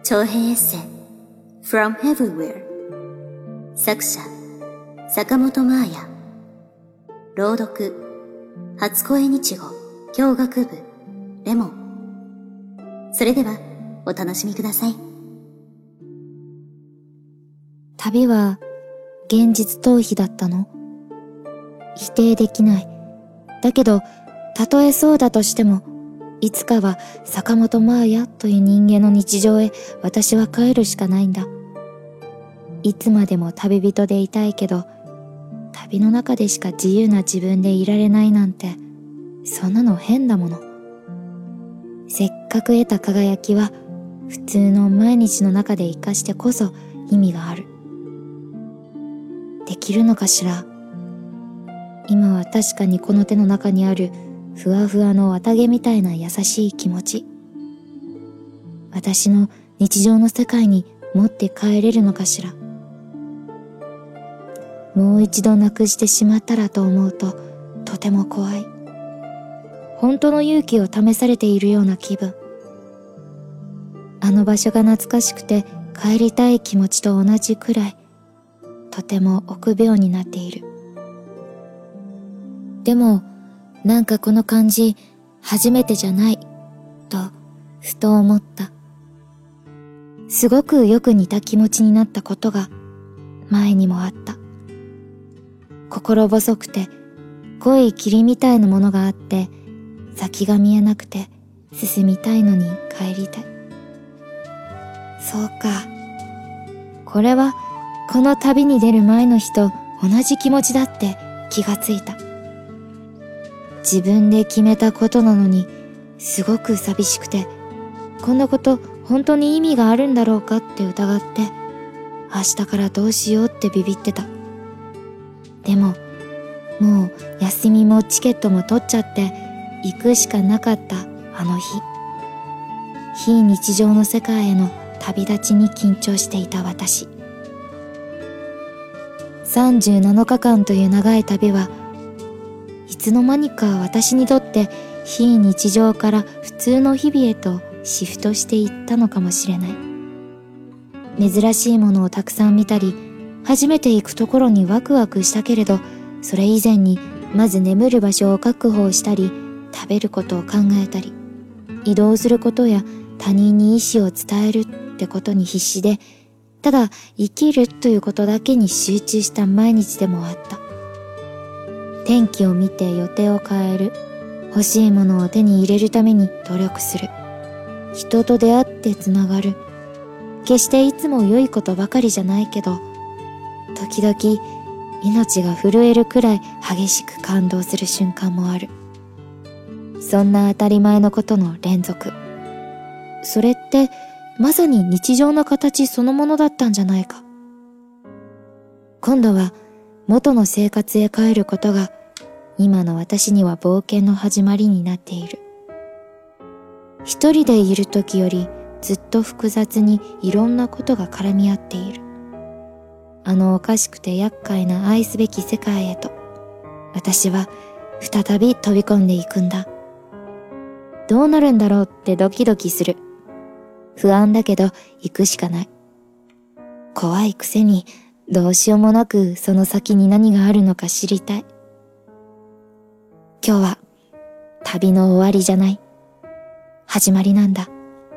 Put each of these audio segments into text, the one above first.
長編エッセイ From Everywhere 作者坂本真綾朗読初恋日語教学部レモン。それではお楽しみください。 旅は現実逃避だったの？否定できない。だけどたとえそうだとしてもいつかは坂本真綾という人間の日常へ私は帰るしかないんだ。いつまでも旅人でいたいけど、旅の中でしか自由な自分でいられないなんて、そんなの変だもの。せっかく得た輝きは普通の毎日の中で生かしてこそ意味がある。できるのかしら。今は確かにこの手の中にあるふわふわの綿毛みたいな優しい気持ち。私の日常の世界に持って帰れるのかしら。もう一度なくしてしまったらと思うととても怖い。本当の勇気を試されているような気分。あの場所が懐かしくて帰りたい気持ちと同じくらいとても臆病になっている。でもなんかこの感じ初めてじゃないとふと思った。すごくよく似た気持ちになったことが前にもあった。心細くて濃い霧みたいなものがあって先が見えなくて進みたいのに帰りたい。そうか。これはこの旅に出る前の日と同じ気持ちだって気がついた。自分で決めたことなのにすごく寂しくて、こんなこと本当に意味があるんだろうかって疑って、明日からどうしようってビビってた。でももう休みもチケットも取っちゃって行くしかなかったあの日。非日常の世界への旅立ちに緊張していた私。37日間という長い旅はいつの間にか私にとって非日常から普通の日々へとシフトしていったのかもしれない。珍しいものをたくさん見たり、初めて行くところにワクワクしたけれど、それ以前にまず眠る場所を確保したり、食べることを考えたり、移動することや他人に意思を伝えるってことに必死で、ただ生きるということだけに集中した毎日でもあった。天気を見て予定を変える。欲しいものを手に入れるために努力する。人と出会ってつながる。決していつも良いことばかりじゃないけど、時々命が震えるくらい激しく感動する瞬間もある。そんな当たり前のことの連続。それってまさに日常の形そのものだったんじゃないか。今度は元の生活へ帰ることが今の私には冒険の始まりになっている。一人でいる時よりずっと複雑にいろんなことが絡み合っている。あのおかしくて厄介な愛すべき世界へと私は再び飛び込んでいくんだ。どうなるんだろうってドキドキする。不安だけど行くしかない。怖いくせにどうしようもなくその先に何があるのか知りたい。今日は旅の終わりじゃない。始まりなんだ。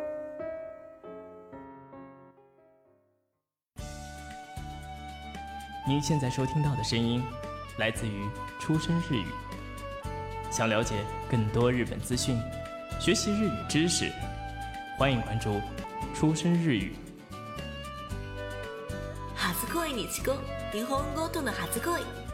您现在收听到的声音来自于出生日语。想了解更多日本资讯，学习日语知识，欢迎关注出生日语。 初恋日語、日本語との初恋。